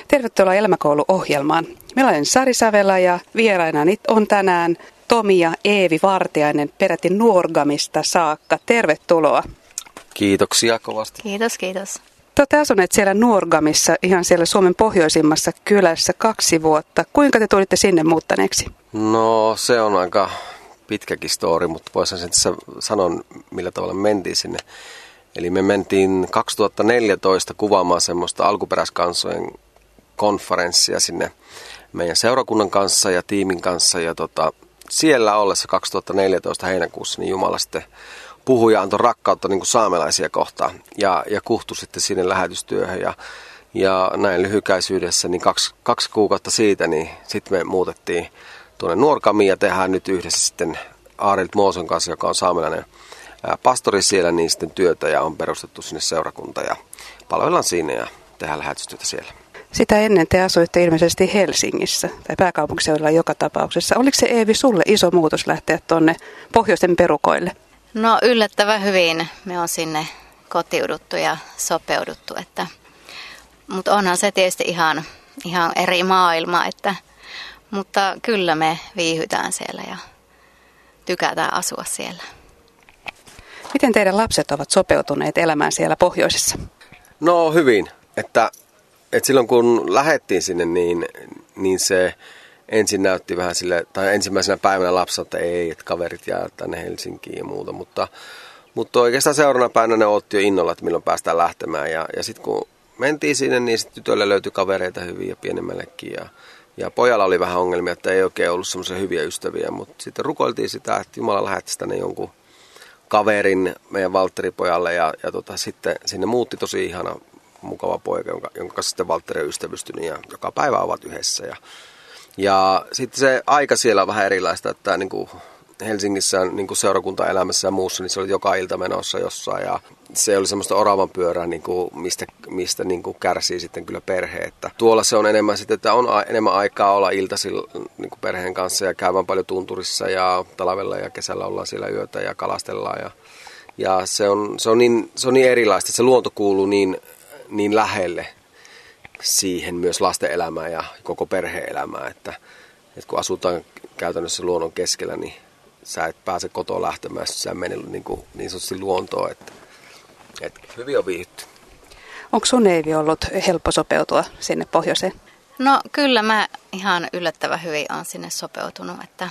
Tervetuloa Elämäkoulu-ohjelmaan. Minä olen Sari Savela ja vierainani on tänään Tomi ja Eevi Vartiainen peräti Nuorgamista saakka. Tervetuloa. Kiitoksia kovasti. Kiitos, kiitos. Te olette asuneet siellä Nuorgamissa, ihan siellä Suomen pohjoisimmassa kylässä 2 vuotta. Kuinka te tulitte sinne muuttaneeksi? No se on aika pitkäkin story, mutta voisin sen tässä sanoa, millä tavalla mentiin sinne. Eli me mentiin 2014 kuvaamaan semmoista alkuperäiskansojen konferenssia sinne meidän seurakunnan kanssa ja tiimin kanssa. Ja siellä ollessa 2014 heinäkuussa niin Jumala sitten puhui ja antoi rakkautta niin kuin saamelaisia kohtaan ja kuhtui sitten sinne lähetystyöhön. Ja näin lyhykäisyydessä, niin kaksi kuukautta siitä, niin sitten me muutettiin tuonne Nuorgamiin ja tehdään nyt yhdessä sitten Arild Mooson kanssa, joka on saamelainen pastori siellä, niin sitten työtä ja on perustettu sinne seurakunta ja palvellaan siinä ja tehdään lähetystyötä siellä. Sitä ennen te asuitte ilmeisesti Helsingissä tai pääkaupunkiseudulla joka tapauksessa. Oliko se, Eevi, sulle iso muutos lähteä tuonne pohjoisten perukoille? No yllättävän hyvin me on sinne kotiuduttu ja sopeuduttu, mutta onhan se tietysti ihan eri maailma, mutta kyllä me viihytään siellä ja tykätään asua siellä. Miten teidän lapset ovat sopeutuneet elämään siellä pohjoisessa? No hyvin, että silloin kun lähdettiin sinne, niin se ensin näytti vähän sille, tai ensimmäisenä päivänä lapsi, että ei, että kaverit jää tänne Helsinkiin ja muuta, mutta oikeastaan seuraavana päivänä ne otti jo innolla, että milloin päästään lähtemään ja sitten kun mentiin sinne, niin sitten tytölle löytyi kavereita hyvin ja pienemmällekin ja pojalla oli vähän ongelmia, että ei oikein ollut semmoisia hyviä ystäviä, mutta sitten rukoiltiin sitä, että Jumala lähettäisi tänne jonkun kaverin meidän Valtteri-pojalle ja sitten sinne muutti tosi ihana, mukava poika, jonka kanssa sitten Valtteri on ystävystynyt ja joka päivä ovat yhdessä. Ja sitten se aika siellä on vähän erilaista, että niin kuin Helsingissä niin kuin seurakuntaelämässä ja muussa, niin se oli joka ilta menossa jossain ja se oli semmoista oravan pyörää, niin kuin, mistä niin kuin kärsii sitten kyllä perhe. Että tuolla se on enemmän sitten, että on enemmän aikaa olla iltaisin niin kuin perheen kanssa ja käydään paljon tunturissa ja talvella ja kesällä ollaan siellä yötä ja kalastellaan ja se on niin erilaista, että se luonto kuuluu niin lähelle siihen myös lasten elämään ja koko perheen elämään, että kun asutaan käytännössä luonnon keskellä, niin sä et pääse kotoa lähtemään, jos sä menet niin sanotusti luontoon, että hyvin on viihdytty. Onko sun, Eevi, ollut helppo sopeutua sinne pohjoiseen? No kyllä mä ihan yllättävän hyvin olen sinne sopeutunut, että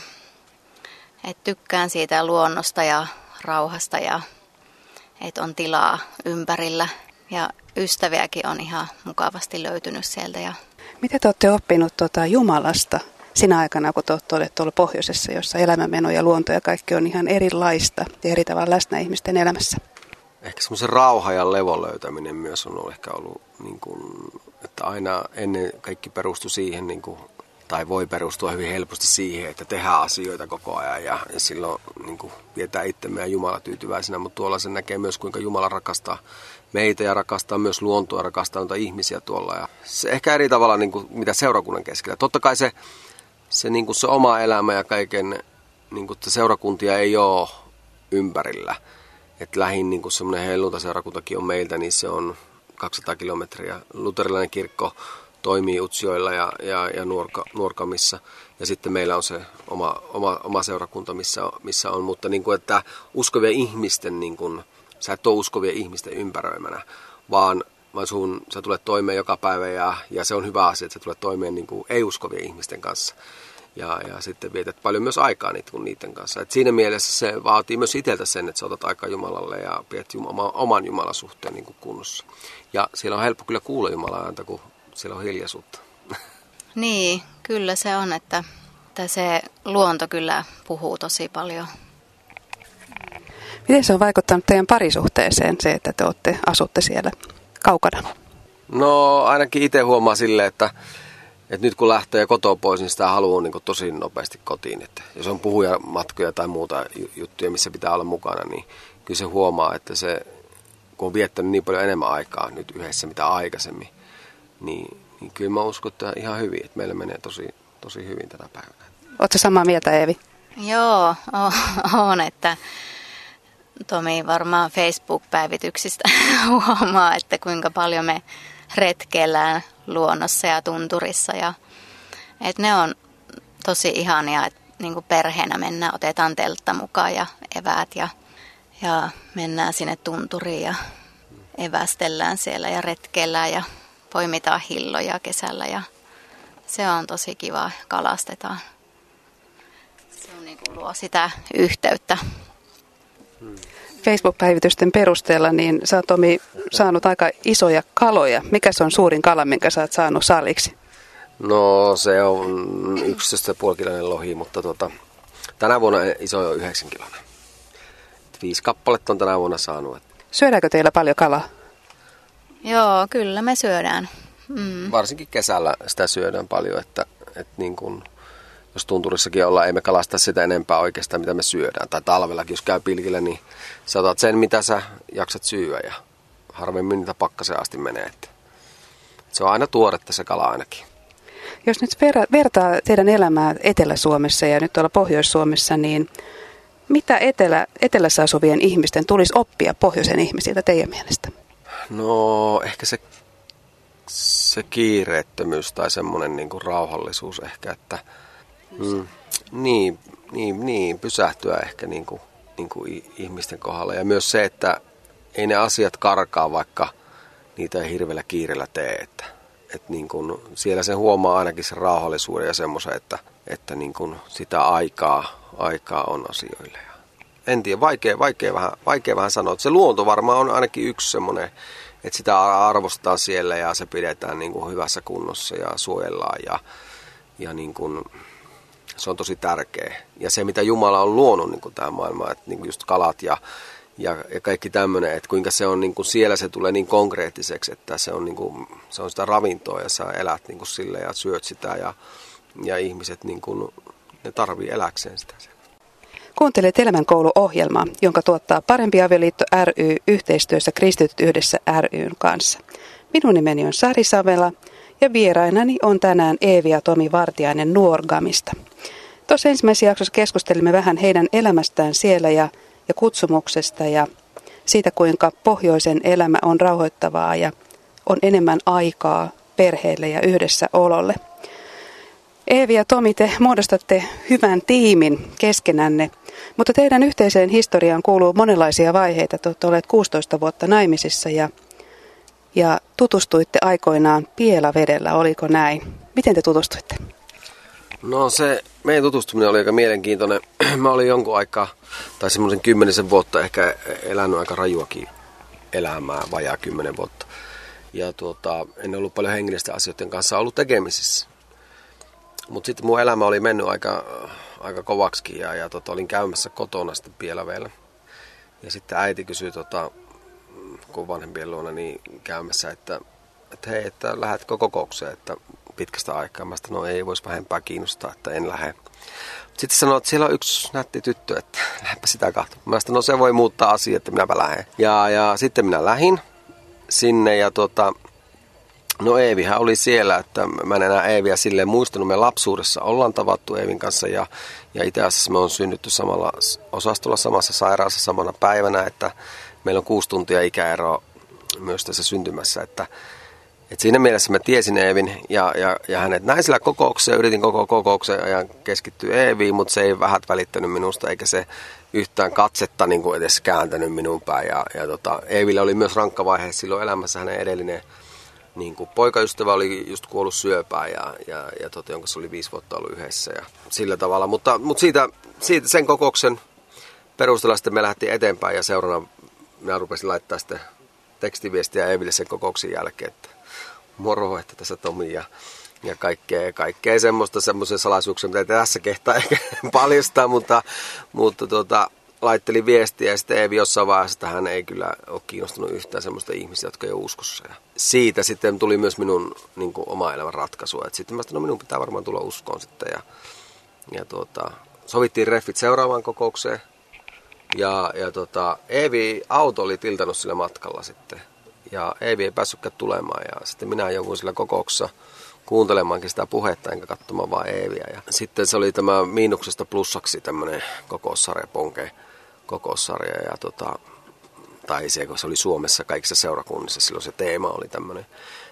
tykkään siitä luonnosta ja rauhasta ja että on tilaa ympärillä ja ystäviäkin on ihan mukavasti löytynyt sieltä. Miten te olette oppinut Jumalasta sinä aikana, kun te olette tuolla pohjoisessa, jossa elämänmeno ja luonto ja kaikki on ihan erilaista ja eri tavalla läsnä ihmisten elämässä? Ehkä semmoisen rauha ja levon löytäminen myös on ehkä ollut, niin kuin, että aina ennen kaikki perustui siihen, niin kuin, tai voi perustua hyvin helposti siihen, että tehdään asioita koko ajan ja silloin niin kuin, vietään itsemme ja Jumala tyytyväisenä, mutta tuolla se näkee myös, kuinka Jumala rakastaa meitä ja rakastaa myös luontoa ja rakastaa noita ihmisiä tuolla. Ja se ehkä eri tavalla niin kuin, mitä seurakunnan keskellä. Totta kai se, niin kuin se oma elämä ja kaiken, niin kuin, seurakuntia ei ole ympärillä. Että lähin niin kuin semmoinen helluntaseurakuntakin on meiltä, niin se on 200 kilometriä. Luterilainen kirkko toimii Utsjoella ja Nuorgamissa. Ja sitten meillä on se oma seurakunta, missä on. Mutta niin kuin, että uskovien ihmisten, niin kuin, sä et ole uskovien ihmisten ympäröimänä, vaan sä tulet toimeen joka päivä ja se on hyvä asia, että sä tulet toimeen niin kuin ei-uskovien ihmisten kanssa. Ja sitten vietät paljon myös aikaa niiden kanssa. Et siinä mielessä se vaatii myös itseltä sen, että sä otat aikaa Jumalalle ja pidät oman Jumalan suhteen niin kuin kunnossa. Ja siellä on helppo kyllä kuulla Jumalan ääntä, kun siellä on hiljaisuutta. Niin, kyllä se on, että se luonto kyllä puhuu tosi paljon. Miten se on vaikuttanut teidän parisuhteeseen, se, että te asutte siellä kaukana? No ainakin itse huomaa silleen, että nyt kun lähtee kotoa pois, niin sitä haluaa niin kuin tosi nopeasti kotiin. Että jos on puhujamatkoja tai muuta juttuja, missä pitää olla mukana, niin kyllä se huomaa, että se, kun on viettänyt niin paljon enemmän aikaa nyt yhdessä mitä aikaisemmin, niin kyllä mä uskon, että ihan hyvin, että meillä menee tosi hyvin tänä päivänä. Oletko samaa mieltä, Eevi? Joo, on, että Tomi varmaan Facebook-päivityksistä huomaa, että kuinka paljon me retkeillään luonnossa ja tunturissa. Ja, et ne on tosi ihania, että niin kuin perheenä mennään, otetaan teltta mukaan ja eväät ja mennään sinne tunturiin ja evästellään siellä ja retkeillään ja poimitaan hilloja kesällä ja se on tosi kiva, kalastetaan. Se on niin kuin luo sitä yhteyttä. Facebook-päivitysten perusteella niin sä oot, Tomi, saanut aika isoja kaloja. Mikä se on suurin kala, minkä sä oot saanut saliksi? No se on 11,5-kiloinen lohi, mutta tänä vuonna iso on 9-kiloinen. 5 kappaletta on tänä vuonna saanut. Syödäänkö teillä paljon kalaa? Joo, kyllä me syödään. Varsinkin kesällä sitä syödään paljon, että niin kun, jos tunturissakin ollaan, ei me kalasta sitä enempää oikeastaan, mitä me syödään. Tai talvellakin, jos käy pilkillä, niin sä otat sen, mitä sä jaksat syödä ja harvemmin niitä pakkaseen asti menee. Että se on aina tuoretta se kala ainakin. Jos nyt vertaa teidän elämää Etelä-Suomessa ja nyt tuolla Pohjois-Suomessa, niin mitä etelässä asuvien ihmisten tulisi oppia pohjoisen ihmisiltä teidän mielestä? No ehkä se kiireettömyys tai semmoinen niin kuin rauhallisuus ehkä, että niin, pysähtyä ehkä niin kuin ihmisten kohdalla. Ja myös se, että ei ne asiat karkaa, vaikka niitä ei hirveällä kiireellä tee, että niin kuin siellä se huomaa ainakin sen rauhallisuuden ja semmoisen, että niin kuin sitä aikaa on asioille. En tiedä, vaikea vähän sanoa. Se luonto varmaan on ainakin yksi semmoinen, että sitä arvostetaan siellä ja se pidetään niin kuin hyvässä kunnossa ja suojellaan ja niin kuin, se on tosi tärkeä. Ja se, mitä Jumala on luonut niin kuin tähän maailmaan, että niin kuin just kalat ja kaikki tämmöinen, että kuinka se on niin kuin siellä se tulee niin konkreettiseksi, että se on, niin kuin, se on sitä ravintoa ja sä elät niin kuin sille ja syöt sitä ja ihmiset niin kuin, ne tarvii eläkseen sitä. Kuuntelet Elämänkoulu-ohjelmaa, jonka tuottaa Parempi avioliitto ry yhteistyössä Kristityt yhdessä ry:n kanssa. Minun nimeni on Sari Savela ja vierainani on tänään Eevi ja Tomi Vartiainen Nuorgamista. Tuossa ensimmäisessä jaksossa keskustelimme vähän heidän elämästään siellä ja kutsumuksesta ja siitä, kuinka pohjoisen elämä on rauhoittavaa ja on enemmän aikaa perheelle ja yhdessä ololle. Eevi ja Tomi, te muodostatte hyvän tiimin keskenänne, mutta teidän yhteiseen historiaan kuuluu monenlaisia vaiheita. Te olette olleet 16 vuotta naimisissa ja tutustuitte aikoinaan Pielavedellä, oliko näin? Miten te tutustuitte? No se meidän tutustuminen oli aika mielenkiintoinen. Mä olin jonkun aikaa, tai semmoisen 10 vuotta ehkä elänyt aika rajuakin elämää, vajaa 10 vuotta. Ja en ollut paljon hengellisten asioiden kanssa ollut tekemisissä. Mutta sitten mun elämä oli mennyt aika kovaksikin ja olin käymässä kotona sitten Pielavedellä. Ja sitten äiti kysyi, kun vanhempien luona niin käymässä, että hei, että lähdetkö kokoukseen, että pitkästä aikaa. Mä sanoin, no ei voisi vähempää kiinnostaa, että en lähde. Sitten sanoi, että siellä on yksi nätti tyttö, että lähdepä sitä katsomaan. Mä sanoin, no se voi muuttaa asiaa, että minäpä lähden. Ja sitten minä lähdin sinne ja no Eevihän oli siellä, että mä en enää Eeviä silleen muistanut. Me lapsuudessa ollaan tavattu Eevin kanssa ja itse asiassa me on synnytty samalla osastolla samassa sairaalassa samana päivänä, että meillä on 6 tuntia ikäero myös tässä syntymässä, että siinä mielessä mä tiesin Eevin ja hänet näin sillä kokouksessa. Yritin koko kokouksen ajan keskittyä Eeviin, mutta se ei vähät välittänyt minusta eikä se yhtään katsetta niin kuin edes kääntänyt minun päin. Eeville oli myös rankka vaihe silloin elämässä. Hänen edellinen niin kuin poikaystävä oli just kuollut syöpään jonka kanssa oli 5 vuotta ollut yhdessä ja sillä tavalla. Mutta siitä sen kokouksen perusteella sitten me lähdettiin eteenpäin ja seuraavana minä rupesin laittaa sitten tekstiviestiä Eeville sen kokouksen jälkeen, että moro, että tässä Tomi ja kaikkea semmoisia salaisuuksia, mitä ei tässä kehtaa ehkä paljastaa, mutta laittelin viestiä ja sitten Eevi jossain vaiheessa, että hän ei kyllä ole kiinnostunut yhtään semmoista ihmistä, jotka ei ole uskossa. Ja siitä sitten tuli myös minun niin kuin, oma elämän ratkaisu. Et sitten mä sanoin, no minun pitää varmaan tulla uskoon sitten ja sovittiin reffit seuraavaan kokoukseen. Ja Eevi auto oli tiltannut sillä matkalla sitten. Ja Eevi ei päässytkään tulemaan ja sitten minä jouduin sillä kokouksessa kuuntelemaankin sitä puhetta enkä katsomaan vaan Eeviä. Ja sitten se oli tämä miinuksesta plussaksi tämmöinen kokoussarja, Ponke kokoussarja. Ja tai se oli Suomessa kaikissa seurakunnissa, silloin se teema oli tämmöinen.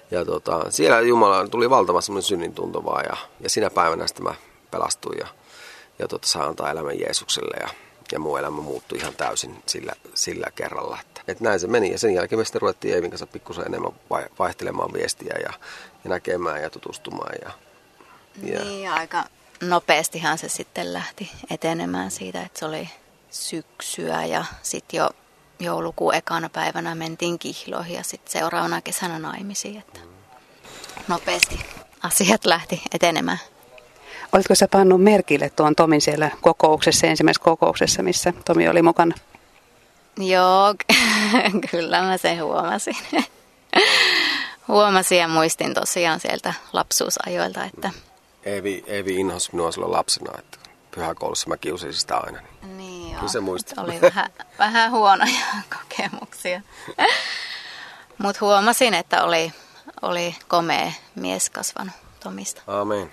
Siellä Jumala tuli valtava semmoinen synnin tunto vaan ja sinä päivänä sitten mä pelastuin ja sain antaa elämän Jeesukselle ja mun elämä muuttui ihan täysin sillä kerralla. Että näin se meni ja sen jälkeen me sitten ruvettiin Eevin kanssa pikkusen enemmän vaihtelemaan viestiä ja näkemään ja tutustumaan. Niin, aika nopeastihan se sitten lähti etenemään siitä, että se oli syksyä ja sitten jo joulukuun ekana päivänä mentiin kihloihin ja sitten seuraavana kesänä naimisiin. Että nopeasti asiat lähti etenemään. Olitko sä pannut merkille tuon Tomin siellä kokouksessa, ensimmäisessä kokouksessa, missä Tomi oli mukana? Joo, kyllä mä sen huomasin. Huomasin ja muistin tosiaan sieltä lapsuusajoilta, että Eevi inhosi minua silloin lapsena, että pyhäkoulussa mä kiusin sitä aina. Niin joo, se muisti. Oli vähän huonoja kokemuksia. Mutta huomasin, että oli komea mies kasvanut Tomista. Aamen.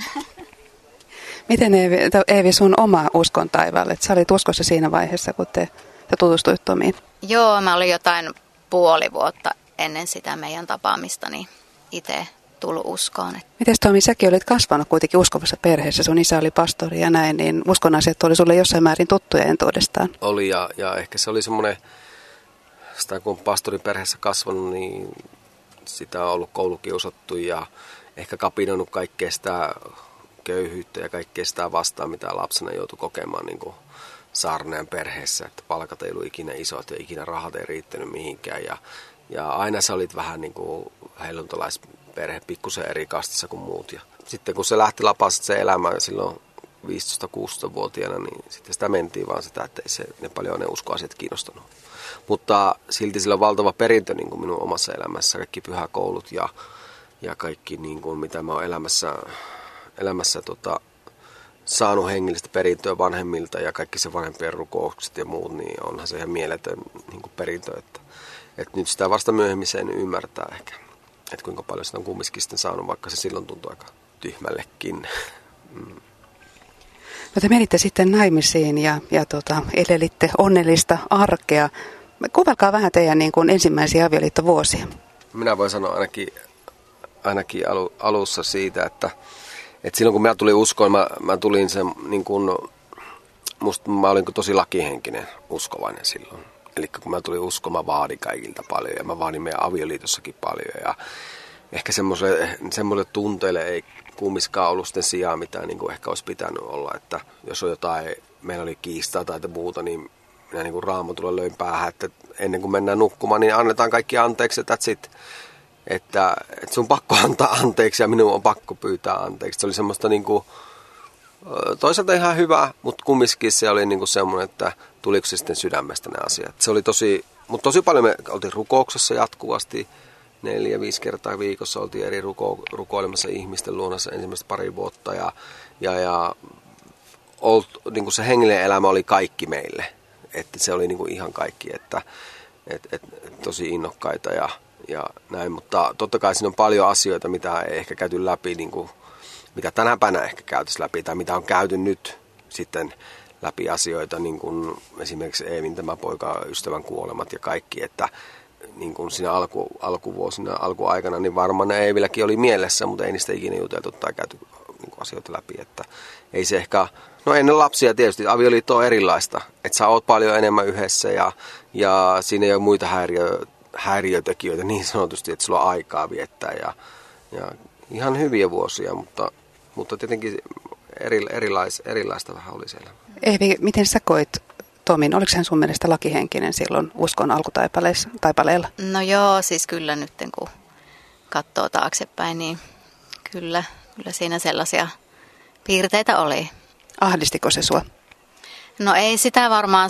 Miten Eevi sun oma uskon taivaalle? Että sä olit uskossa siinä vaiheessa, kun te tutustuit Tomiin. Joo, mä olin jotain puoli vuotta ennen sitä meidän tapaamista, niin itse tullut uskoon. Miten Tomi, säkin olit kasvanut kuitenkin uskovassa perheessä, sun isä oli pastori ja näin, niin uskon asiat oli sulle jossain määrin tuttuja entuudestaan. Oli ja ehkä se oli semmoinen, sitä kun on pastorin perheessä kasvanut, niin sitä on ollut koulukiusattu ja ehkä kapinoinut kaikkea sitä köyhyyttä ja kaikkea sitä vastaan, mitä lapsena joutui kokemaan niin kuin saarnaajan perheessä, että palkat ei ollut ikinä isot ja ikinä rahat ei riittänyt mihinkään ja aina sä olit vähän niin kuin helluntalaisperhe, pikkusen eri kastissa kuin muut. Ja sitten kun se lähti lapasta se elämä silloin 15-16-vuotiaana, niin sitten sitä mentiin vaan sitä, että ei ne paljon ne uskoasiat kiinnostanut. Mutta silti sillä on valtava perintö niin kuin minun omassa elämässä, kaikki pyhäkoulut ja kaikki niin kuin, mitä mä oon elämässä saanut hengellistä perintöä vanhemmilta ja kaikki se vanhempien rukoukset ja muut, niin onhan se ihan mieletön niin kuin perintö, että nyt sitä vasta myöhemmin sen ymmärtää ehkä, että kuinka paljon sitä on kumminkin sitten saanut, vaikka se silloin tuntui aika tyhmällekin. No te menitte sitten naimisiin ja elelitte onnellista arkea. Kuvailkaa vähän teidän niin kuin ensimmäisiä avioliittovuosia. Minä voin sanoa ainakin alussa siitä, että silloin kun minä tulin uskoon, mä tulin sen niin kuin, mä olin tosi lakihenkinen uskovainen silloin. Eli kun mä tulin uskoon, mä vaadin kaikilta paljon ja mä vaadin meidän avioliitossakin paljon. Ja ehkä semmoiselle tunteelle ei kumminkaan ollut sitten sijaa, mitä niin kuin ehkä olisi pitänyt olla. Että jos on jotain, meillä oli kiistaa tai muuta, niin minä niin kuin Raamatulla löin päähän, että ennen kuin mennään nukkumaan, niin annetaan kaikki anteeksi, that's it. Että sun pakko antaa anteeksi ja minun on pakko pyytää anteeksi. Se oli semmoista niin kuin, toisaalta ihan hyvä, mutta kumminkin se oli niin kuin semmoinen, että tuliko se sitten sydämestä ne asiat. Se oli mutta tosi paljon me oltiin rukouksessa jatkuvasti. 4-5 kertaa viikossa oltiin eri rukoilemassa ihmisten luonassa ensimmäistä pari vuotta. Ja niin kuin se hengellinen elämä oli kaikki meille. Että se oli niin kuin ihan kaikki, että tosi innokkaita ja näin, mutta totta kai siinä on paljon asioita, mitä ei ehkä käyty läpi, niin kuin, mitä tänä päivänä ehkä käytäisiin läpi, tai mitä on käyty nyt sitten läpi asioita, niin kuin esimerkiksi Eevin tämä poikaystävän kuolemat ja kaikki, että niin kuin siinä alkuvuosina, alkuaikana, niin varmaan Eevilläkin oli mielessä, mutta ei niistä ikinä juteltu tai käyty niin kuin asioita läpi, että ei se ehkä, no ennen lapsia tietysti, avioliitto on erilaista, että sä oot paljon enemmän yhdessä ja siinä ei ole muita häiriötekijöitä niin sanotusti, että sulla on aikaa viettää ja ihan hyviä vuosia, mutta tietenkin erilaista vähän oli siellä. Eevi, miten sä koit Tomin? Oliko hän sun mielestä lakihenkinen silloin uskon alkutaipaleella? No joo, siis kyllä nyt kun katsoo taaksepäin, niin kyllä siinä sellaisia piirteitä oli. Ahdistiko se sua? No ei sitä varmaan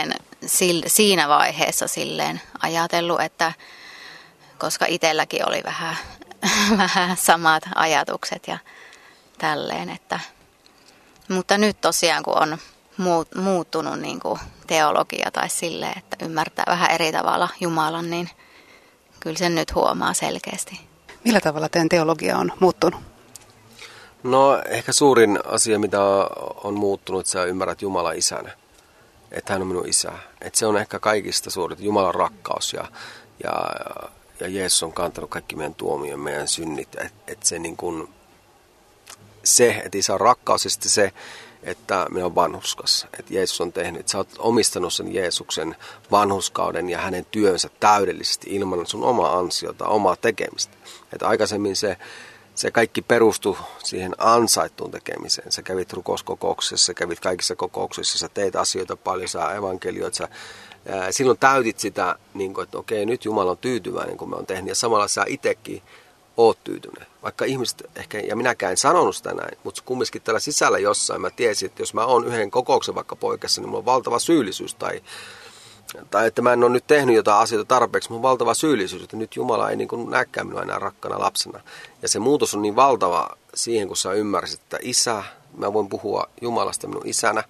siinä vaiheessa silleen ajatellut, että koska itselläkin oli vähän samat ajatukset ja tälleen, mutta nyt tosiaan kun on muuttunut niin kuin teologia tai silleen, että ymmärtää vähän eri tavalla Jumalan, niin kyllä sen nyt huomaa selkeästi. Millä tavalla teidän teologia on muuttunut? No ehkä suurin asia, mitä on muuttunut, että sä ymmärrät Jumalan isänä. Että hän on minun isä. Että se on ehkä kaikista suurin, Jumalan rakkaus ja Jeesus on kantanut kaikki meidän tuomion, meidän synnit. Että se niin kuin, että isä on rakkaus ja sitten se, että minä olen vanhurskas. Että Jeesus on tehnyt, että sä oot omistanut sen Jeesuksen vanhurskauden ja hänen työnsä täydellisesti ilman sun omaa ansiota, omaa tekemistä. Että aikaisemmin se kaikki perustui siihen ansaittuun tekemiseen. Sä kävit rukouskokouksessa, sä kävit kaikissa kokouksissa, sä teit asioita paljon, sä evankelioit, silloin täytit sitä, niin kuin, että okei, nyt Jumala on tyytyväinen, kun me on tehnyt. Ja samalla sä itsekin oot tyytyväinen. Vaikka ihmiset ehkä, ja minäkään en sanonut sitä näin, mutta kumminkin tällä sisällä jossain mä tiesin, että jos mä oon yhden kokouksen vaikka poikassa, niin mulla on valtava syyllisyys. Tai että mä en ole nyt tehnyt jotain asioita tarpeeksi, mulla on valtava syyllisyys, että nyt Jumala ei niin kuin näkään minua enää rakkana lapsena. Ja se muutos on niin valtava siihen, kun sä ymmärsit, että isä, mä voin puhua Jumalasta minun isänä,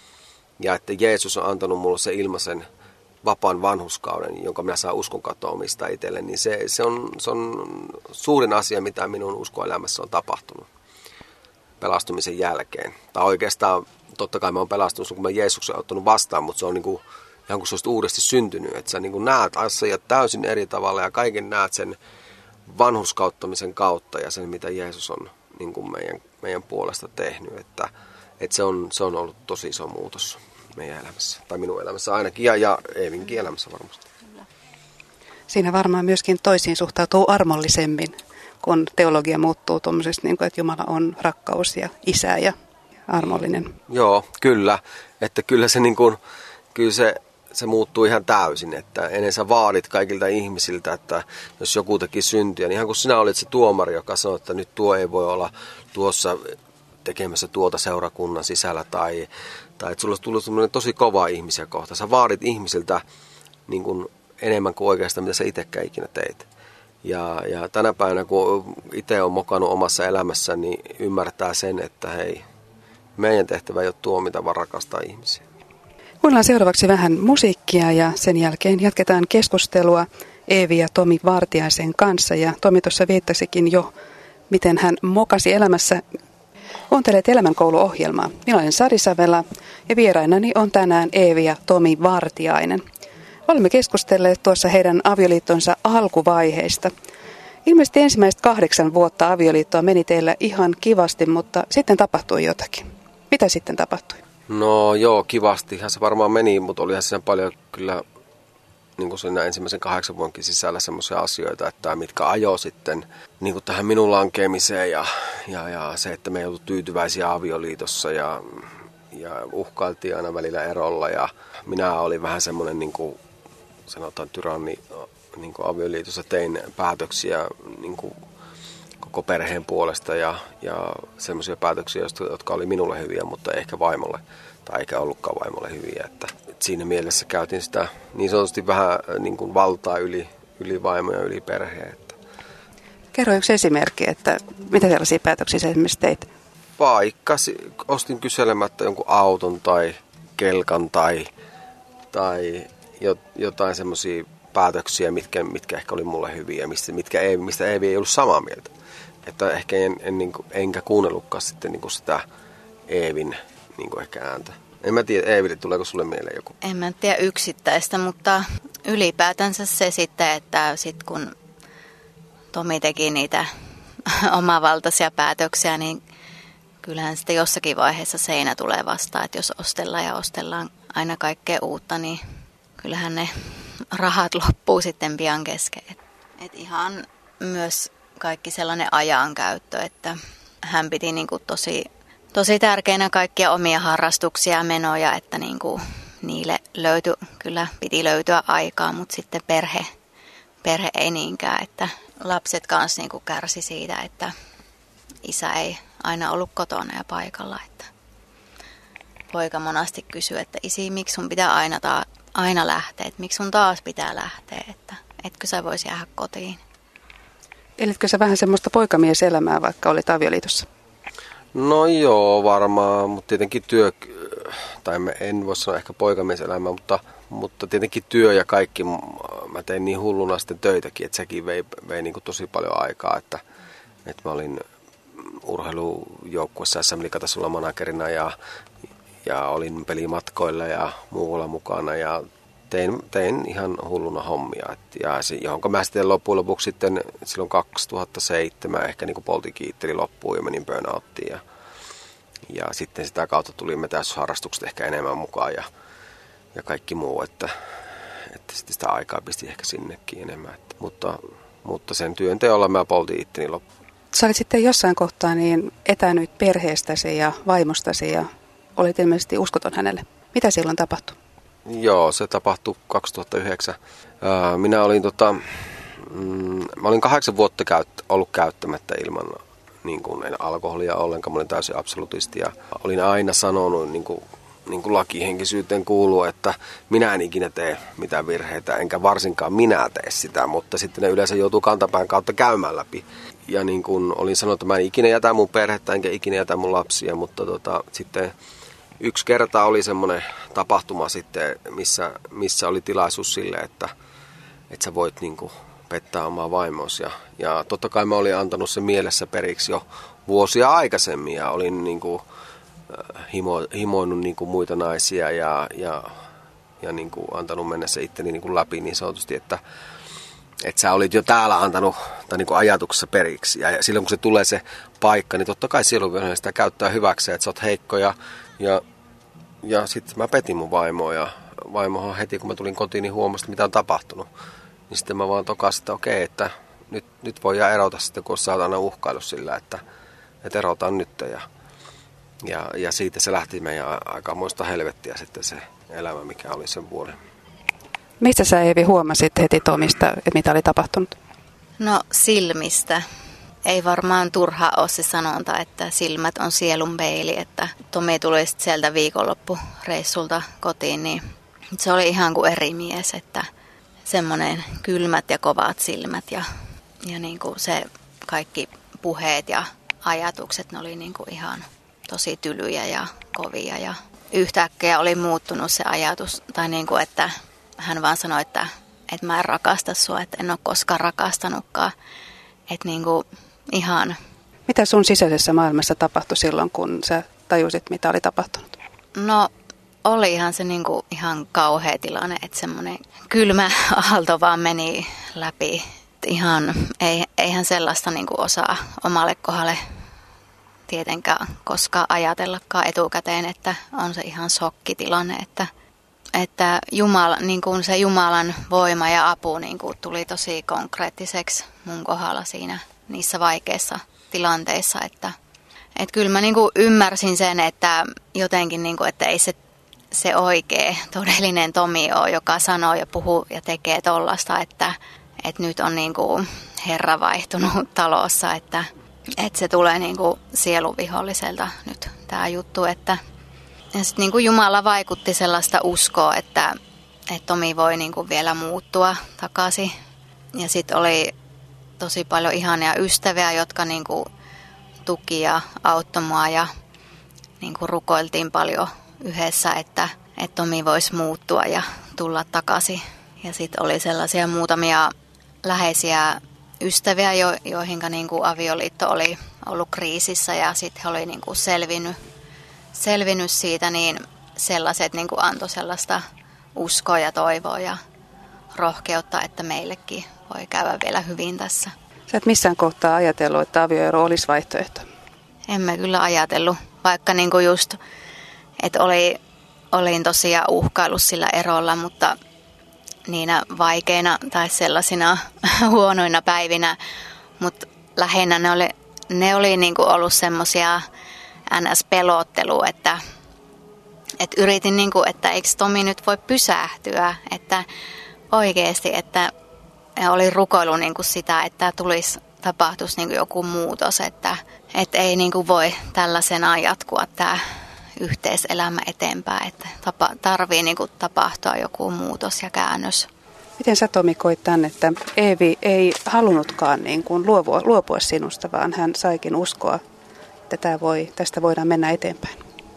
ja että Jeesus on antanut mulle se ilmaisen vapaan vanhurskauden, jonka minä saan uskon kautta omistaa itselle, niin se on suurin asia, mitä minun uskoelämässä on tapahtunut pelastumisen jälkeen. Tai oikeastaan, totta kai mä oon pelastunut, kun mä Jeesuksen ottanut vastaan, mutta se on niin kuin, ihan kuin se olisi uudesti syntynyt, että sä niin kuin näet asiat täysin eri tavalla ja kaiken näet sen vanhurskauttamisen kautta ja sen, mitä Jeesus on niin kuin meidän puolesta tehnyt, että se on ollut tosi iso muutos meidän elämässä, tai minun elämässä ainakin, ja Eevinkin elämässä varmasti. Siinä varmaan myöskin toisiin suhtautuu armollisemmin, kun teologia muuttuu tuommoisesta, niin että Jumala on rakkaus ja isä ja armollinen. Joo, kyllä. Että kyllä se, niin kuin, kyllä se muuttuu ihan täysin, että ennen sä vaadit kaikilta ihmisiltä, että jos joku teki syntiä, niin ihan kun sinä olit se tuomari, joka sanoi, että nyt tuo ei voi olla tuossa tekemässä tuota seurakunnan sisällä, tai että sulla olisi tullut semmoinen tosi kova ihmisiä kohta. Sä vaadit ihmisiltä niin kuin enemmän kuin oikeastaan, mitä sä itsekään ikinä teit. Ja tänä päivänä, kun itse on mokannut omassa elämässä, niin ymmärtää sen, että hei, meidän tehtävä ei ole tuomita, vaan rakastaa ihmisiä. Kuunnellaan seuraavaksi vähän musiikkia ja sen jälkeen jatketaan keskustelua Eevi ja Tomi Vartiaisen kanssa. Ja Tomi tuossa viittasikin jo, miten hän mokasi elämässä. Kuuntelet Elämänkoulu-ohjelmaa. Minä olen Sari Savela ja vierainani on tänään Eevi ja Tomi Vartiainen. Olemme keskustelleet tuossa heidän avioliittonsa alkuvaiheista. Ilmeisesti ensimmäiset 8 vuotta avioliittoa meni teillä ihan kivasti, mutta sitten tapahtui jotakin. Mitä sitten tapahtui? No joo, kivastihan se varmaan meni, mutta olihan siinä paljon kyllä niin kuin siinä ensimmäisen 8 vuonkin sisällä semmoisia asioita, että mitkä ajoi sitten niin kuin tähän minun lankeamiseen ja se, että me ei ollut tyytyväisiä avioliitossa ja uhkailtiin aina välillä erolla ja minä olin vähän semmoinen niin kuin sanotaan tyranni niin kuin avioliitossa, tein päätöksiä niin kuin koko perheen puolesta ja semmoisia päätöksiä, jotka oli minulle hyviä, mutta ehkä vaimolle tai eikä ollutkaan vaimolle hyviä. Että siinä mielessä käytin sitä niin sanotusti vähän niin kuin valtaa yli vaimo ja yli perheen. Kerro yksi esimerkki, että mitä sellaisia päätöksiä esimerkiksi teit? Vaikka ostin kyselemättä jonkun auton tai kelkan tai jotain semmoisia päätöksiä, mitkä ehkä oli mulle hyviä, mistä Eevi ei ollut samaa mieltä. Että ehkä enkä kuunnellutkaan sitten niin kuin sitä Eevin niin kuin ehkä ääntä. En mä tiedä, Eeville, tuleeko sulle mieleen joku? En mä tiedä yksittäistä, mutta ylipäätänsä se sitten, että sit kun Tomi teki niitä omavaltaisia päätöksiä, niin kyllähän sitten jossakin vaiheessa seinä tulee vastaan, että jos ostellaan aina kaikkea uutta, niin kyllähän ne rahat loppuu sitten pian kesken. Et ihan myös kaikki sellainen ajankäyttö, että hän piti niin kuin tosi tärkeänä kaikkia omia harrastuksia ja menoja, että niin kuin niille piti löytyä aikaa, mutta sitten perhe ei niinkään, että lapset kanssa niin kuin kärsi siitä, että isä ei aina ollut kotona ja paikalla, että poika monasti kysyi, että isi, miksi sun pitää aina lähteä, että miksi sun taas pitää lähteä, että etkö sä voisi jäädä kotiin. Elitkö sä vähän semmoista poikamieselämää, vaikka olit avioliitossa? No joo, varmaan, mutta tietenkin en voi sanoa ehkä poikamieselämää, mutta tietenkin työ ja kaikki, mä tein niin hulluna sitten töitäkin, että sekin vei niin kuin tosi paljon aikaa, että mä olin urheilujoukkuessa SM-liigatasolla managerina ja olin pelimatkoilla ja muualla mukana ja tein ihan hulluna hommia. Johonka mä sitten loppujen lopuksi sitten silloin 2007 ehkä niin kuin poltin kiitteli loppuun ja menin burnouttiin. Ja sitten sitä kautta tuli metäysharrastukset ehkä enemmän mukaan ja kaikki muu, että sitten sitä aikaa pisti ehkä sinnekin enemmän. Mutta sen työnteolla mä poltin itteni loppuun. Sä olit sitten jossain kohtaa niin etänyt perheestäsi ja vaimostasi ja olit ilmeisesti uskoton hänelle. Mitä silloin tapahtui? Joo, se tapahtui 2009. Minä olin, mä olin 8 vuotta ollut käyttämättä ilman niin kuin en alkoholia ollenkaan. Mä olin täysin absolutisti ja olin aina sanonut niin kuin lakihenkisyyteen kuuluu, että minä en ikinä tee mitään virheitä, enkä varsinkaan minä tee sitä, mutta sitten ne yleensä joutuu kantapään kautta käymään läpi. Ja niin kuin olin sanonut, että mä en ikinä jätä mun perhettä, enkä ikinä jätä mun lapsia, mutta sitten yksi kerta oli semmoinen tapahtuma sitten, missä oli tilaisuus sille, että sä voit niin kuin pettää omaa vaimosi. Ja totta kai mä olin antanut sen mielessä periksi jo vuosia aikaisemmin ja olin niin kuin himoinut niin kuin muita naisia ja niin kuin antanut mennä se itteni niin kuin läpi niin sanotusti, että sä olit jo täällä antanut tai niin kuin ajatuksessa periksi. Ja silloin kun se tulee se paikka, niin totta kai sielunvihollinen sitä käyttää hyväkseen, että sä oot heikko ja sitten mä petin mun vaimoa ja vaimohan heti kun mä tulin kotiin niin huomasin, mitä on tapahtunut. Niin sitten mä vaan tokasin, että okei, että nyt voidaan erota sitten, kun sä oot aina uhkailu sillä, että erotaan nyt. Ja siitä se lähti meidän aikamoista helvettiä sitten se elämä, mikä oli sen vuoden. Mistä sä, Eevi, huomasit heti Tomista, että mitä oli tapahtunut? No silmistä. Ei varmaan turha ole se sanonta, että silmät on sielun peili, että Tomi tuli sieltä viikonloppureissulta kotiin, niin se oli ihan kuin eri mies, että semmoinen kylmät ja kovat silmät ja niin kuin se kaikki puheet ja ajatukset, ne oli niin kuin ihan tosi tylyjä ja kovia ja yhtäkkiä oli muuttunut se ajatus, tai niin kuin, että hän vaan sanoi, että mä en rakasta sua, että en ole koskaan rakastanutkaan, että niin kuin ihan. Mitä sun sisäisessä maailmassa tapahtui silloin, kun sä tajusit, mitä oli tapahtunut? No olihan se niin kuin ihan kauhea tilanne, että semmoinen kylmä aalto vaan meni läpi. Ihan, eihän sellaista niin kuin osaa omalle kohdalle tietenkään koskaan ajatellakaan etukäteen, että on se ihan shokkitilanne, että Jumala, niin kuin se Jumalan voima ja apu niin kuin tuli tosi konkreettiseksi mun kohdalla siinä niissä vaikeissa tilanteissa, että kyllä mä niin kuin ymmärsin sen, että jotenkin niin kuin, että ei se oikea todellinen Tomi ole, joka sanoo ja puhuu ja tekee tollasta, että nyt on niin kuin Herra vaihtunut talossa, että se tulee niin kuin sieluviholliselta nyt tämä juttu, että ja sitten niin kuin Jumala vaikutti sellaista uskoa, että Tomi voi niin kuin vielä muuttua takaisin. Ja sitten oli tosi paljon ihania ystäviä, jotka niin kuin tuki ja auttoi mua ja niin kuin rukoiltiin paljon yhdessä, että Tomi voisi muuttua ja tulla takaisin. Ja sitten oli sellaisia muutamia läheisiä ystäviä, joihinka niin kuin avioliitto oli ollut kriisissä ja sitten he oli niin kuin selvinnyt siitä, niin sellaiset niin kuin antoi sellaista uskoa ja toivoa ja rohkeutta, että meillekin voi käydä vielä hyvin tässä. Sä et missään kohtaa ajatellut, että avioero olisi vaihtoehto? Emme kyllä ajatellut, vaikka niin kuin just, että olin tosiaan uhkaillut sillä erolla, mutta niinä vaikeina tai sellaisina huonoina päivinä, mutta lähinnä ne oli niin kuin ollut semmoisia NS-pelottelua, että yritin, niin kuin, että eikö Tomi nyt voi pysähtyä, että oikeasti, että olin rukoillut niin kuin sitä, että tapahtuisi niin kuin joku muutos, että ei niin kuin voi tällaisenaan jatkua tämä yhteiselämä eteenpäin, että tarvii niin kuin tapahtua joku muutos ja käännös. Miten sä, Tomi, koit tämän, että Eevi ei halunnutkaan niin kuin luopua sinusta, vaan hän saikin uskoa, että tästä voidaan mennä eteenpäin?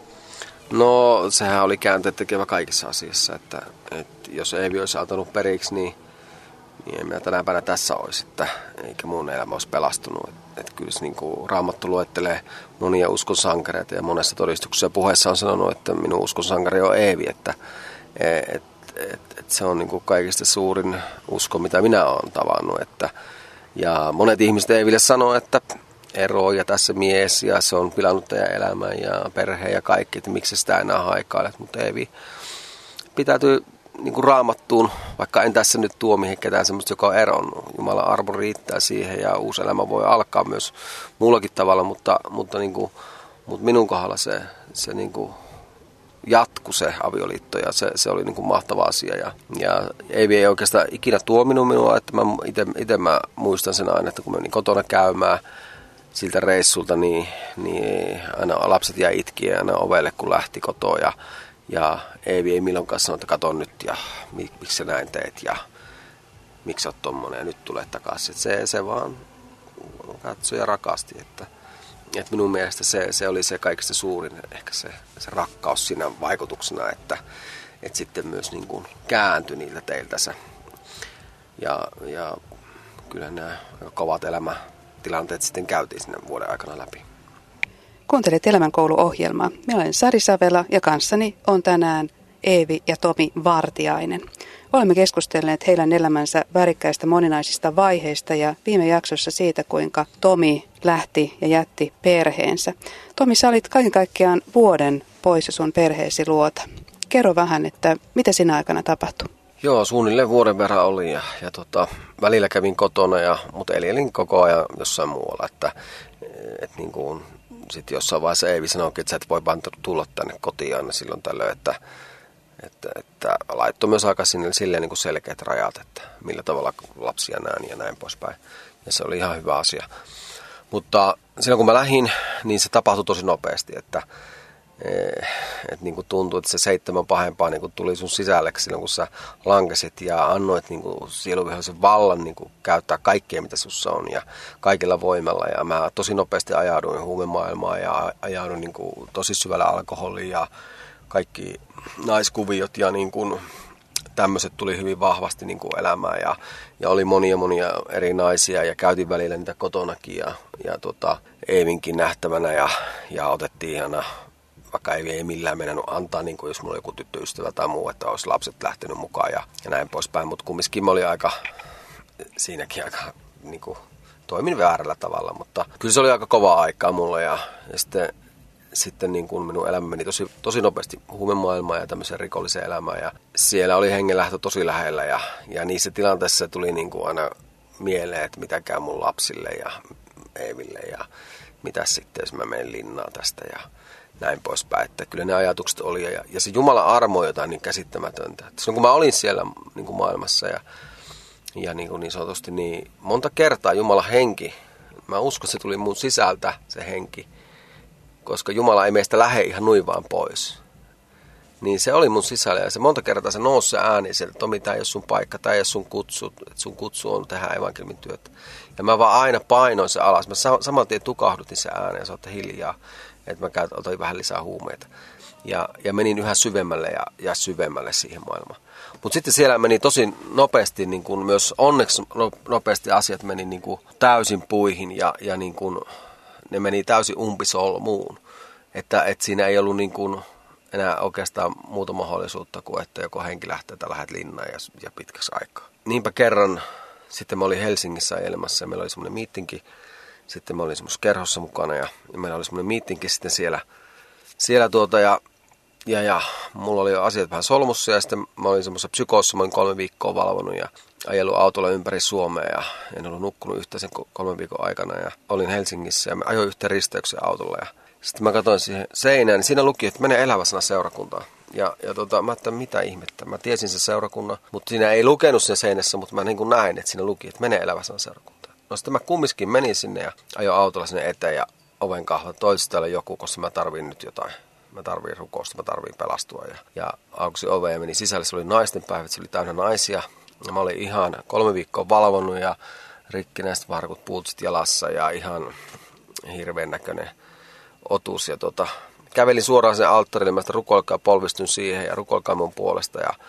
No, sehän oli käänteet tekevä kaikissa asiassa, että jos Eevi olisi antanut periksi, niin en minä tänä päivänä tässä olisi, eikä mun elämä olisi pelastunut. Että kyllä se niin kuin Raamattu luettelee monia uskon sankareita ja monessa todistuksessa ja puheessa on sanonut, että minun uskon sankari on Eevi, että se on niin kuin kaikista suurin usko, mitä minä olen tavannut. Ja monet ihmiset Eeville sanoo, että ero ja tässä mies ja se on pilannut teidän elämän ja perhe ja kaikki, että miksi sitä enää haikailet. Mutta Eevi pitäytyy niin kuin Raamattuun, vaikka en tässä nyt tuo mihin ketään semmoista, joka on eronnut. Jumalan armo riittää siihen ja uusi elämä voi alkaa myös muullakin tavalla, mutta minun kohdalla se niin kuin jatkui se avioliitto ja se oli niin kuin mahtava asia. Ja Eevi ei oikeastaan ikinä tuominut minua, että itse mä muistan sen aina, että kun menin kotona käymään siltä reissulta, niin aina lapset jäi itkiä aina ovelle, kun lähti kotoa ja Eevi ei milloinkaan sano, että kato nyt ja miksi sä näin teet ja miksi sä oot tommonen ja nyt tulee takaisin. Se vaan katsoi ja rakasti, että minun mielestä se oli se kaikista suurin ehkä se rakkaus siinä vaikutuksena, että sitten myös niin kuin kääntyi niiltä teiltä se. Ja kyllä nämä kovat elämätilanteet sitten käytiin sinne vuoden aikana läpi. Kuuntelet Elämänkoulu-ohjelmaa. Minä olen Sari Savela ja kanssani on tänään Eevi ja Tomi Vartiainen. Olemme keskustelleet heidän elämänsä värikkäistä moninaisista vaiheista ja viime jaksossa siitä, kuinka Tomi lähti ja jätti perheensä. Tomi, sä olit kaiken kaikkiaan vuoden pois sun perheesi luota. Kerro vähän, että mitä siinä aikana tapahtui? Joo, suunnilleen vuoden verran oli ja välillä kävin kotona, mutta elin koko ajan jossain muualla. Että niin kuin, sitten jossain vaiheessa Eevi sanoi, että sä et voi vaan tulla tänne kotiin aina silloin tällöin, että laittoi myös aika silleen niin kuin selkeät rajat, että millä tavalla lapsia näen ja näin poispäin. Ja se oli ihan hyvä asia. Mutta silloin kun mä lähdin, niin se tapahtui tosi nopeasti, että niin kuin tuntui, että se 7 pahempaa niin kuin tuli sun sisälle silloin, kun sä lankesit ja annoit niin kuin sieluvihollisen vallan niin kuin käyttää kaikkea, mitä sussa on ja kaikilla voimalla. Ja mä tosi nopeasti ajauduin huumemaailmaan ja ajauduin niin kuin tosi syvällä alkoholiin ja kaikki naiskuviot ja niin kuin tämmöiset tuli hyvin vahvasti niin kuin elämään ja oli monia eri naisia ja käytiin välillä niitä kotonakin ja Eevinkin nähtävänä ja otettiin aina, vaikka ei millään mennänyt antaa, niin kuin jos mulla oli joku tyttöystävä tai muu, että olisi lapset lähtenyt mukaan ja näin poispäin, mutta kumminkin mä olin siinäkin aika niin kuin, toimin väärällä tavalla, mutta kyllä se oli aika kovaa aikaa mulle ja sitten niin kuin minun elämä meni tosi nopeasti huumemaailmaan ja tämmöiseen rikolliseen elämään. Ja siellä oli hengenlähtö tosi lähellä ja niissä tilanteissa tuli niin kuin aina mieleen, että mitä käy mun lapsille ja Eeville ja mitä sitten, jos mä menen linnaan tästä ja näin poispäin. Että kyllä ne ajatukset oli ja se Jumalan armo on jotain niin käsittämätöntä. Että silloin kun mä olin siellä niin kuin maailmassa ja niin sanotusti niin monta kertaa Jumalan henki, mä uskon, että se tuli mun sisältä se henki. Koska Jumala ei meistä lähde ihan nuin vaan pois. Niin se oli mun sisällä ja se monta kertaa se nousi se ääni sieltä, Tomi, tämä ei ole sun paikka, tämä ei ole sun kutsu, että sun kutsu on tehdä evankeliumin työtä. Ja mä vaan aina painoin se alas. Mä saman tien tukahdutin se ääneen ja sanoin, hiljaa, että mä otin vähän lisää huumeita. Ja menin yhä syvemmälle ja syvemmälle siihen maailmaan. Mutta sitten siellä meni tosi nopeasti, niin kun myös onneksi nopeasti asiat meni niin kun täysin puihin ja niin kun ne meni täysin umpisolmuun, että siinä ei ollut niin kuin enää oikeastaan muuta mahdollisuutta kuin, että joko henki lähtee tai lähdet linnaan ja pitkäksi aikaa. Niinpä kerran sitten mä olin Helsingissä elämässä ja meillä oli semmoinen miittinki, sitten mä olin semmoisessa kerhossa mukana ja meillä oli semmoinen miittinki sitten siellä ja mulla oli asiat vähän solmussa ja sitten mä olin semmoisessa psykoossa, mä olin 3 viikkoa valvonut ja ajellut autolla ympäri Suomea ja en ollut nukkunut yhtään sen 3 viikon aikana ja olin Helsingissä ja mä ajoin yhteen risteyksen autolla ja sitten mä katsoin siihen seinään, niin siinä luki, että mene Elävä Sana seurakuntaan. Ja mä ajattelin, mitä ihmettä. Mä tiesin sen seurakunnan, mutta siinä ei lukenut sen seinässä, mutta mä niin kuin näin, että siinä luki, että mene Elävä Sana seurakuntaan. No sitten mä kumminkin menin sinne ja ajoin autolla sinne eteen ja oven kahvat. Toivottavasti täällä joku, koska mä tarvin nyt jotain. Mä tarviin rukousta, mä tarviin pelastua. Ja aukasin oveen ja meni sisälle. Se oli naisten päivät, se oli täynnä naisia. Ja mä olin ihan 3 viikkoa valvonnut ja rikkinäiset varkut puutsit jalassa ja ihan hirveän näköinen otus. Ja kävelin suoraan sen alttarille, mä sitä rukoilkaa polvistun siihen ja rukoilkaa mun puolesta.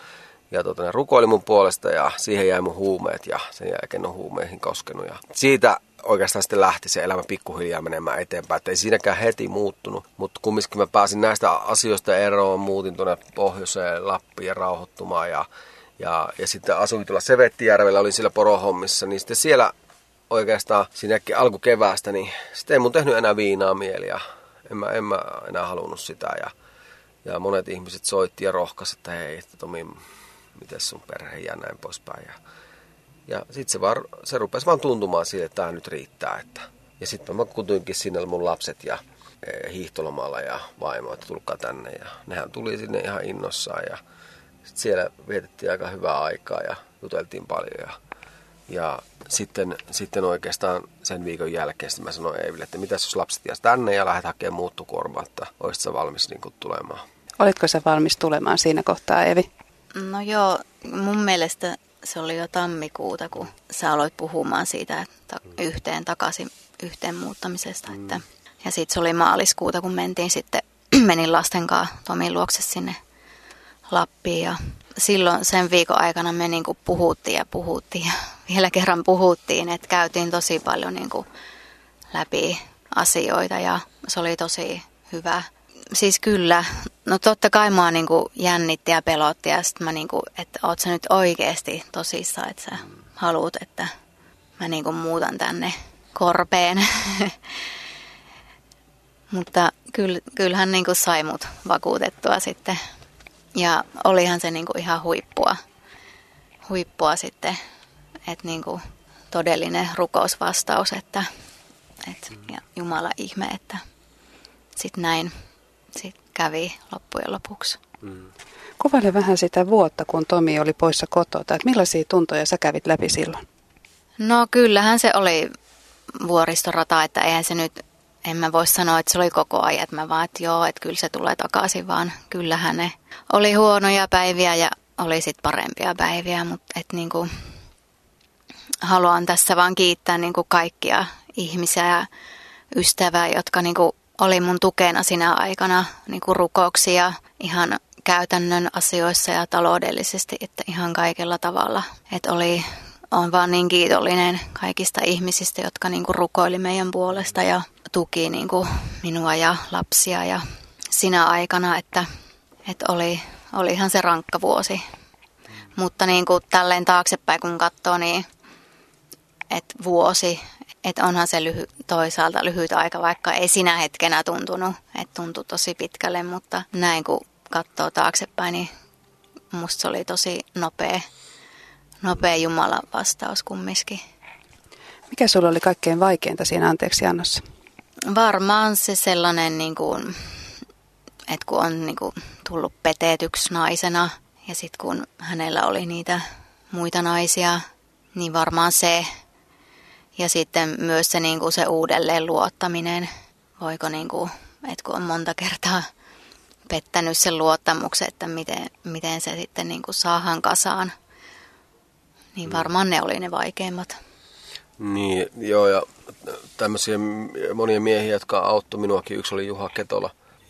ne rukoili mun puolesta ja siihen jäi mun huumeet ja sen jälkeen en ole huumeihin koskenut. Ja siitä oikeastaan sitten lähti se elämä pikkuhiljaa menemään eteenpäin. Et ei siinäkään heti muuttunut, mutta kumminkin mä pääsin näistä asioista eroon, muutin tuonne pohjoiseen Lappiin ja rauhoittumaan ja sitten asuin tuolla Sevettijärvellä, olin siellä porohommissa, niin sitten siellä oikeastaan siinäkin alkukeväästä, niin sitten ei mun tehnyt enää viinaa mieli ja en mä enää halunnut sitä ja monet ihmiset soitti ja rohkaisi, että hei, että Tomi, miten sun perhe ja näin poispäin. Ja sitten se rupesi vaan tuntumaan siitä, että tämä nyt riittää. Ja sitten mä kutuinkin sinne mun lapset ja hiihtolomalla ja vaimo, että tulkaa tänne. Ja nehän tuli sinne ihan innossaan ja sitten siellä vietettiin aika hyvää aikaa ja juteltiin paljon. Ja sitten oikeastaan sen viikon jälkeen mä sanoin Eeville, että mitäs jos lapset jäisi tänne ja lähdet hakemaan muuttokuormaa, että olisit sä valmis niin kuin tulemaan. Olitko sä valmis tulemaan siinä kohtaa, Eevi? No joo, mun mielestä se oli jo tammikuuta, kun sä aloit puhumaan siitä takaisin yhteen muuttamisesta. Ja sitten se oli maaliskuuta, kun menin lasten kanssa Tomin luokse sinne Lappiin. Ja silloin sen viikon aikana me niinku puhuttiin ja vielä kerran puhuttiin, että käytiin tosi paljon niinku läpi asioita ja se oli tosi hyvä. Siis kyllä, no totta kai mua niinku jännitti ja pelotti ja sitten mä niinku, että oot sä nyt oikeasti tosissaan, että sä haluut, että mä niinku muutan tänne Korpeen. Mutta kyllähän niinku sai mut vakuutettua sitten ja olihan se niinku ihan huippua sitten, että niinku todellinen rukousvastaus, että ja Jumala ihme, että sitten näin sit kävi loppujen lopuksi. Kuvaile vähän sitä vuotta, kun Tomi oli poissa kotoa, että millaisia tuntoja sä kävit läpi silloin? No kyllähän se oli vuoristorata, että eihän se nyt, en mä voi sanoa, että se oli koko ajan, että mä vaan, että joo, että kyllä se tulee takaisin, vaan kyllähän ne oli huonoja päiviä ja oli sitten parempia päiviä, mutta että niinku, haluan tässä vaan kiittää niinku kaikkia ihmisiä ja ystävää, jotka niinku oli mun tukena sinä aikana niinku rukouksia ihan käytännön asioissa ja taloudellisesti, että ihan kaikella tavalla. Että on vaan niin kiitollinen kaikista ihmisistä, jotka niinku rukoili meidän puolesta ja tuki niinku minua ja lapsia ja sinä aikana, että olihan se rankka vuosi. Mutta niinku tälleen taaksepäin kun katsoo, niin että vuosi, että onhan se toisaalta lyhyt aika, vaikka ei sinä hetkenä tuntunut, että tuntui tosi pitkälle, mutta näin kun katsoo taaksepäin, niin musta se oli tosi nopea Jumalan vastaus kumminkin. Mikä sulla oli kaikkein vaikeinta siinä anteeksiannossa? Varmaan se sellainen, niin kuin, että kun on niin kuin, tullut petetyksi naisena ja sitten kun hänellä oli niitä muita naisia, niin varmaan se. Ja sitten myös se, niin kuin, se uudelleen luottaminen. Voiko, niin kuin, että kun on monta kertaa pettänyt sen luottamuksen, että miten se sitten niin kuin, saadaan kasaan. Niin varmaan ne oli ne vaikeimmat. Niin, joo, ja tämmöisiä monia miehiä, jotka auttoi minuakin. Yksi oli Juha Ketola,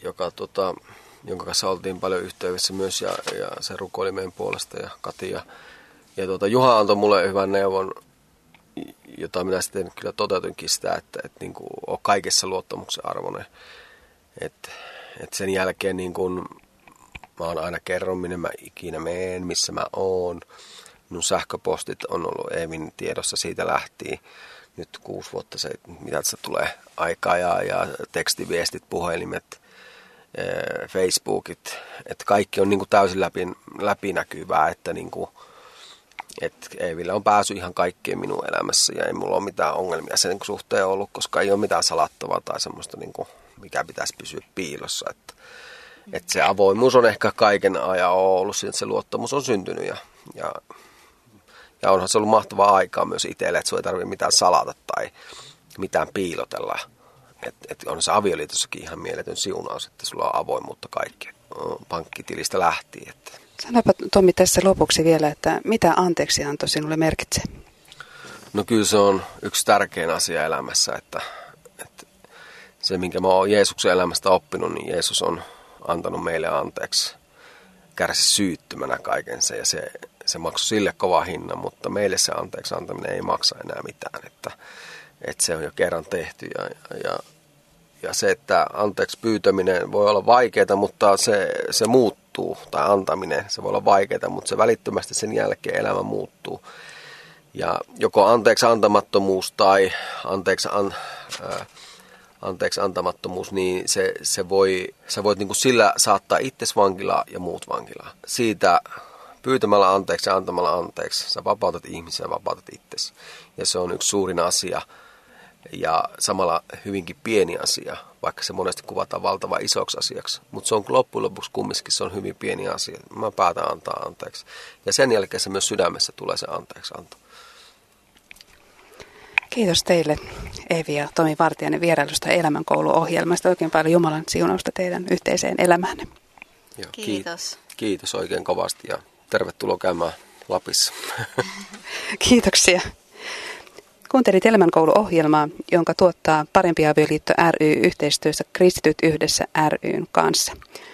jonka kanssa oltiin paljon yhteydessä myös, ja se rukoili meidän puolesta, ja Kati. Ja Juha antoi mulle hyvän neuvon, jota minä sitten kyllä toteutinkin sitä, että niin kuin on kaikessa luottamuksen arvoinen. Että sen jälkeen niin kuin mä oon aina kerron, minne mä ikinä menen, missä mä oon. Minun sähköpostit on ollut Eevin tiedossa, siitä lähtien nyt 6 vuotta se, mitä se tulee aikaa ja tekstiviestit, puhelimet, Facebookit, että kaikki on niin kuin täysin läpinäkyvää, että niin kuin, että Eevillä on päässyt ihan kaikkeen minun elämässä ja ei mulla ole mitään ongelmia sen suhteen ollut, koska ei ole mitään salattavaa tai semmoista, niin kuin, mikä pitäisi pysyä piilossa, että se avoimuus on ehkä kaiken ajan ollut, että se luottamus on syntynyt ja onhan se ollut mahtavaa aikaa myös itselle, että sinua ei tarvitse mitään salata tai mitään piilotella. Että on se avioliitossakin ihan mieletön siunaus, että sulla on avoimuutta kaikkea pankkitilistä lähtien. Sanopa Tomi tässä lopuksi vielä, että mitä anteeksianto sinulle merkitsee? No kyllä se on yksi tärkein asia elämässä, että se minkä mä oon Jeesuksen elämästä oppinut, niin Jeesus on antanut meille anteeksi kärsi syyttömänä kaikensa ja se maksoi sille kova hinnan, mutta meille se anteeksi antaminen ei maksa enää mitään, että se on jo kerran tehty ja se, että anteeksi pyytäminen voi olla vaikeaa, mutta se muuttuu, tai antaminen, se voi olla vaikeaa, mutta se välittömästi sen jälkeen elämä muuttuu. Ja joko anteeksi antamattomuus tai anteeksi antamattomuus, niin sä voit niin kuin sillä saattaa itsesi vankilaan ja muut vankilaan. Siitä pyytämällä anteeksi ja antamalla anteeksi, sä vapautat ihmisiä ja vapautat itsesi. Ja se on yksi suurin asia ja samalla hyvinkin pieni asia, vaikka se monesti kuvataan valtavan isoksi asiaksi. Mutta se on loppujen lopuksi kumminkin se on hyvin pieni asia. Mä päätän antaa anteeksi. Ja sen jälkeen se myös sydämessä tulee se anteeksi anto. Kiitos teille, Eevi ja Tomi Vartiainen, vierailusta Elämänkoulu-ohjelmasta. Oikein paljon Jumalan siunausta teidän yhteiseen elämäänne. Joo, Kiitos. Kiitos oikein kovasti ja tervetuloa käymään Lapissa. Kiitoksia. Kuuntelit Elämänkoulu-ohjelmaa, jonka tuottaa Parempi avioliitto ry yhteistyössä Kristityt yhdessä ry:n kanssa.